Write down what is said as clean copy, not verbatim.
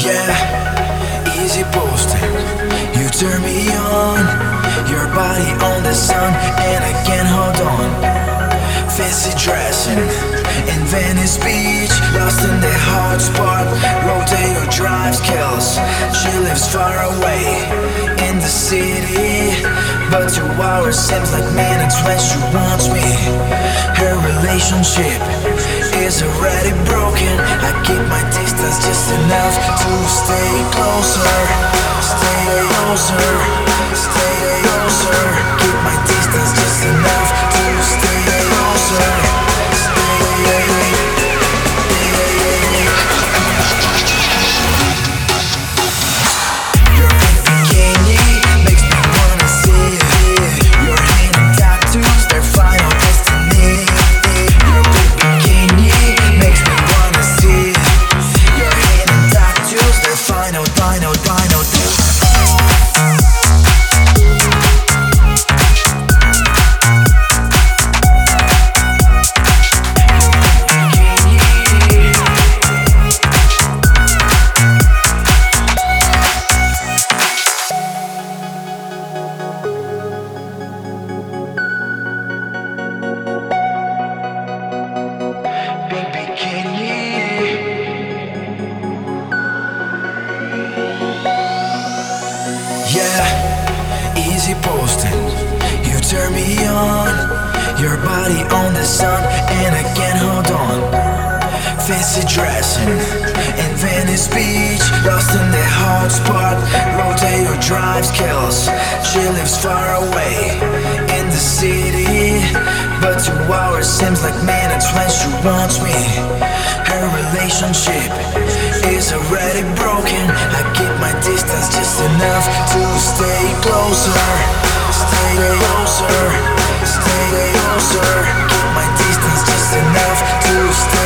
Yeah, easy posting. You turn me on. Your body on the sun, and I can't hold on. Fancy dressing in Venice Beach, lost in the hot spot. Rodeo drives kills. She lives far away in the city, but 2 hours seems like minutes when she wants me. Her relationship is already broken. I keep my distance just enough to stay closer. Stay closer. Stay closer. Keep my distance just enough to stay closer. Your pink bikini makes me wanna see it. Your hand and tattoos, their final destiny. Your pink bikini makes me wanna see it. Your hand and tattoos, their final pink bikini. Yeah, easy posting. You turn me on. Your body on the sun, and I can't hold on. Fancy dressing in Venice Beach, lost in the hot spot. Rodeo drives kills. She lives far away in the city, but 2 hours seems like minutes when she wants me. Her relationship is already broken. I keep my distance just enough to stay closer. Stay closer. Stay closer. Keep my distance just enough to stay